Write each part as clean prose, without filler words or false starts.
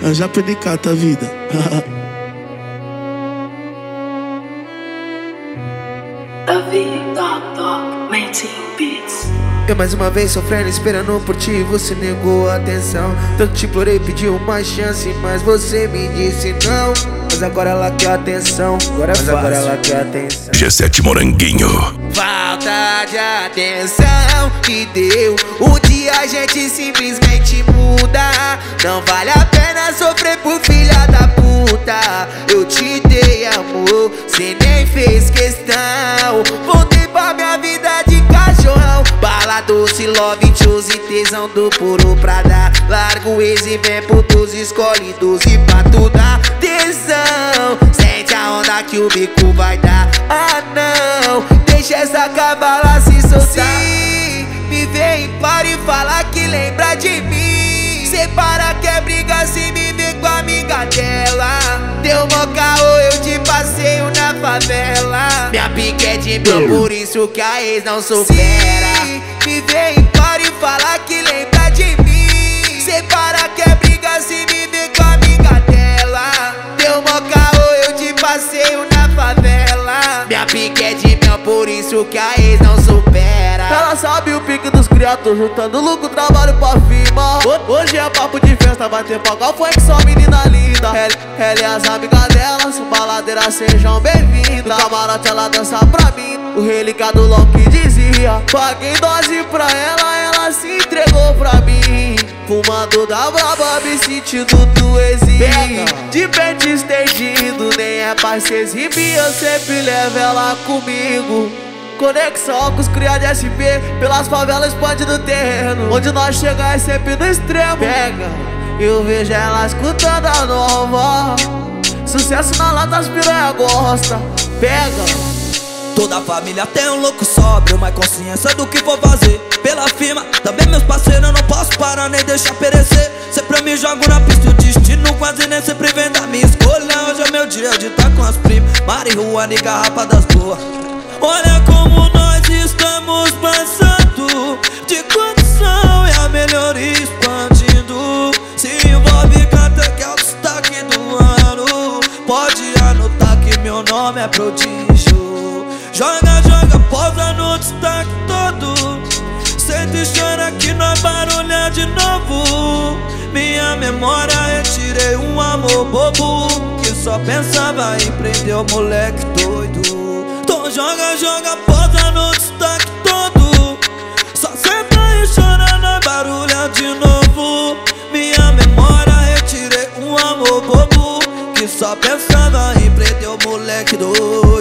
Eu já pedicata a vida. Eu mais uma vez sofrendo, esperando por ti, você negou a atenção. Tanto te implorei, pedi uma chance, mas você me disse não. Mas agora ela quer atenção, agora ela quer atenção. G7 Moranguinho. Falta de atenção que deu. Um dia a gente simplesmente muda. Não vale a pena sofrer por filha da puta. Eu te dei amor, cê nem fez questão. Voltei pra minha vida de cachorrão. Bala doce, love, choose, tesão do puro pra dar. Larga o ex e vem pro 12, escolhe 12 pra tu dar tesão. Sente a onda que o bico vai dar. Ah não, deixa essa cavala se soltar. Se me vem para e fala que lembra de mim. Separa que é briga se me vê com a amiga dela. Deu mó caô, eu te passeio na favela. Minha pique é de mil, por isso que a ex não supera. Se me vem para e fala que lembra de mim. Separa que é briga se me vê com a amiga dela. Deu mó caô, eu te passeio na favela. Minha pique é de mel, por isso que a ex não supera. Ela sabe o pique dos criados, juntando lucro, trabalho pra firma. Hoje é papo de festa, vai ter pau, qual foi que só menina linda. Ela e as amigas delas, baladeira, sejam bem-vindas. No camarote ela dança pra mim, o relicado LOL que dizia. Paguei dose pra ela se entregou pra mim. Fumando da braba, me sentindo do exílio. De pente estendido, nem é pra se exibir. Eu sempre levo ela comigo. Conexão com os cria de SP, pelas favelas expande do terreno. Onde nós chega é sempre no extremo. Pega, eu vejo ela escutando a nova. Sucesso na lata, as piranha gosta. Pega. Toda a família tem um louco sóbrio, mas consciência do que for fazer. Pela firma, também meus parceiros, eu não posso parar nem deixar perecer. Sempre eu me jogo na pista, o destino quase nem sempre vem da minha escolha. Hoje é meu dia de estar com as primas, marihuana e garrafa das boas. Olha como nós estamos passando de condição e a melhoria expandindo. Se envolve canta que é o destaque do ano. Pode anotar que meu nome é prodígio. Joga, joga, posa no destaque todo. Senta e chora que nós barulha de novo. Minha memória retirei um amor bobo que só pensava em prender o moleque doido. Então joga, joga, posa no destaque todo. Só senta e chora na barulha de novo. Minha memória retirei um amor bobo que só pensava em prender o moleque doido.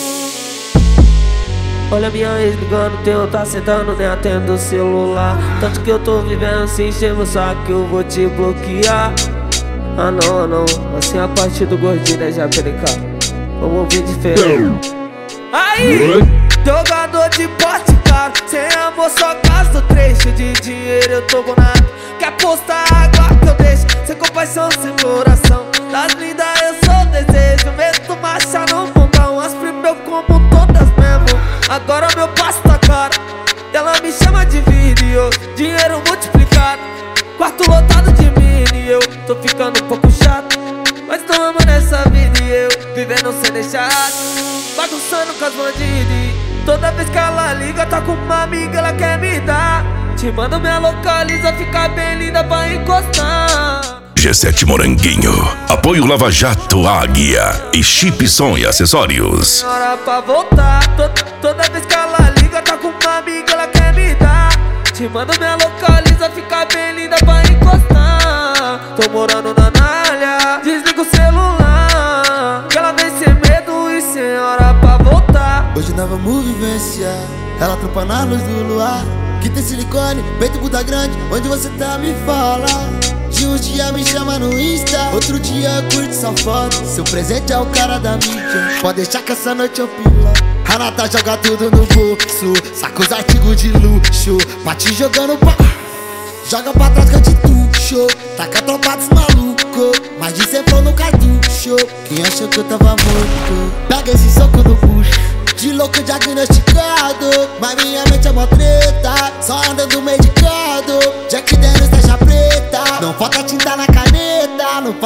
Olha minha ex ligando, teu tá sentando, nem atendo o celular. Tanto que eu tô vivendo sem encher meu saco, eu vou te bloquear. Ah não, não, assim a parte do gordinho, né, já PDK. Vamos ouvir diferente. Aí, jogador de porte caro, sem amor só gasto trecho de dinheiro, eu tô bonado. Quer postar água que eu deixo, sem compaixão, sem coração. Das lindas eu sou desejo, meto marcha no mundão. As primas eu como todas mesmo, agora meu passo tá caro. Ela me chama de vídeo, dinheiro multiplicado. Quarto lotado de mini, eu tô ficando um pouco chato. Mas tô amando essa vida e eu vivendo sem deixar. Bagunçando com as bandidas. Toda vez que ela liga, tá com uma amiga, ela quer me dar. Te mando minha localiza, fica bem linda pra encostar. G7 Moranguinho. Apoio Lava Jato, Águia e Chip Som e Acessórios. Hora pra voltar. Toda vez que ela liga, tá com uma amiga, ela quer me dar. Te mando minha localiza, fica bem linda pra encostar. Tô morando na Nalha, desliga o celular, que ela vem sem medo e sem hora pra voltar. Hoje nós vamos vivenciar, ela tropa na luz do luar. Que tem silicone, peito Buda grande, onde você tá me fala. De um dia me chama no Insta, outro dia curte sua foto. Seu presente é o cara da mídia, pode deixar que essa noite eu pila. Renata joga tudo no bolso, saca os artigos de luxo, bate jogando pra... Joga pra trás que eu te tuxo, taca a tropa dos malucos, mas de cê for no cartucho. Quem achou que eu tava morto, pega esse soco no bucho. De louco diagnosticado, mas minha mente é mó treta. Só andando medicado, Jack Daniels taxa preta. Não falta tinta na caneta, no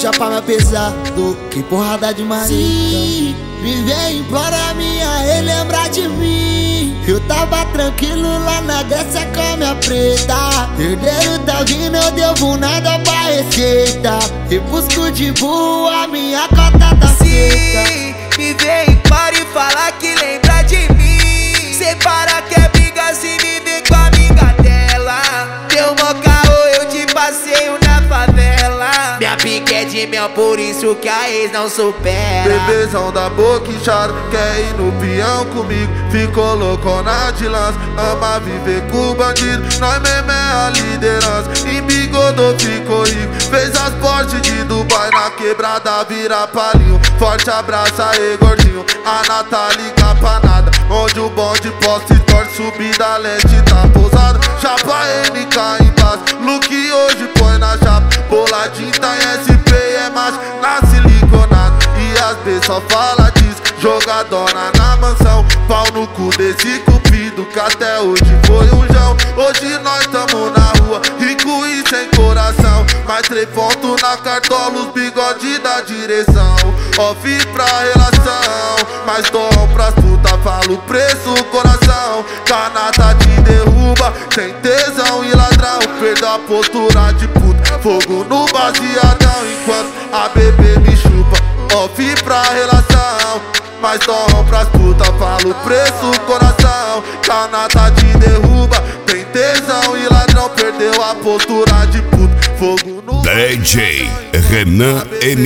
chapa mais pesado que porrada de marita. Sim, me vem implora minha relembrar de mim. Eu tava tranquilo lá na Grécia com a minha preta. Herdeiro tá vindo, eu devo nada pra receita. E busco de boa, minha cota tá feita. Sim, me vem para e falar que lembra de mim. Separa que é briga se me vê com a amiga dela. Deu mó caô, eu te passeio na favela. Minha pique é de mel, por isso que a ex não supera. Bebezão da boca inchada, quer ir no peão comigo. Ficou loucona de lança, ama viver com o bandido. Nós mesmo é a liderança, embigodou, ficou rico. Fez as portes de Dubai, na quebrada vira palinho. Forte abraço aí, gordinho, a Natália Capanada. Onde o bonde posta e torce, subida lente tá pousada. Chapa MK embaixo, look hoje põe na chapa. Boladinho tá em SP, é macho, na siliconada. E as B só fala disso, jogadona na mansão. Pau no cu desse cupido, que até hoje foi um jão. Hoje nós tamo na rua, rico e sem coração. Mais 3 pontos na cartola, os bigode da direção. Off pra relação, mas dom pras puta, falo preço, coração. Canata te derruba, sem tesão e ladrão. Perdeu a postura de puta, fogo no baseadão. Enquanto a bebê me chupa, off pra relação. Mas dom pras puta, falo preço, coração. Canata te derruba, tem tesão e ladrão. Perdeu a postura de puta, fogo no DJ Renan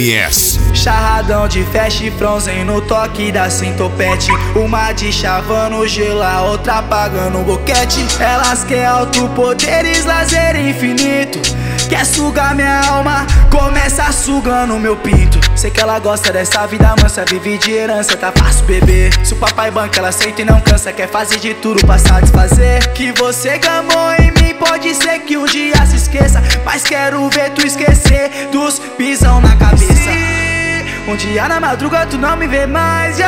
MS. Charradão de fast frozen no toque da centopete. Uma de chavando gelo, a outra apagando boquete. Elas quer alto poderes, lazer infinito. Quer sugar minha alma, começa sugando meu pinto. Sei que ela gosta dessa vida mansa, vive de herança, tá fácil beber. Se o papai banca, ela aceita e não cansa. Quer fazer de tudo pra satisfazer. Que você gamou em mim, pode ser que um dia se esqueça. Mas quero ver tu esquecer dos pisão na cabeça. Um dia na madruga tu não me vê mais, e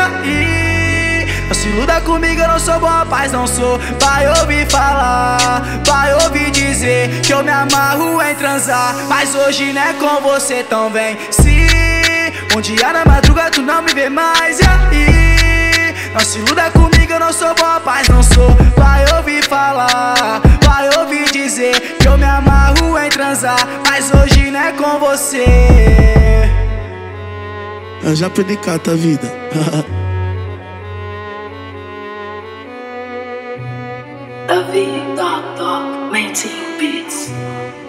aí? Não se iluda comigo, eu não sou bom rapaz, não sou. Vai ouvir falar, vai ouvir dizer que eu me amarro em transar. Mas hoje não é com você, então vem. Se um dia na madruga tu não me vê mais, e aí? Não se iluda comigo, eu não sou bom rapaz, não sou. Vai ouvir falar, vai ouvir dizer que eu me amarro em transar. Mas hoje não é com você. Eu já perdi cata a vida. Davi Dog 19 Beats.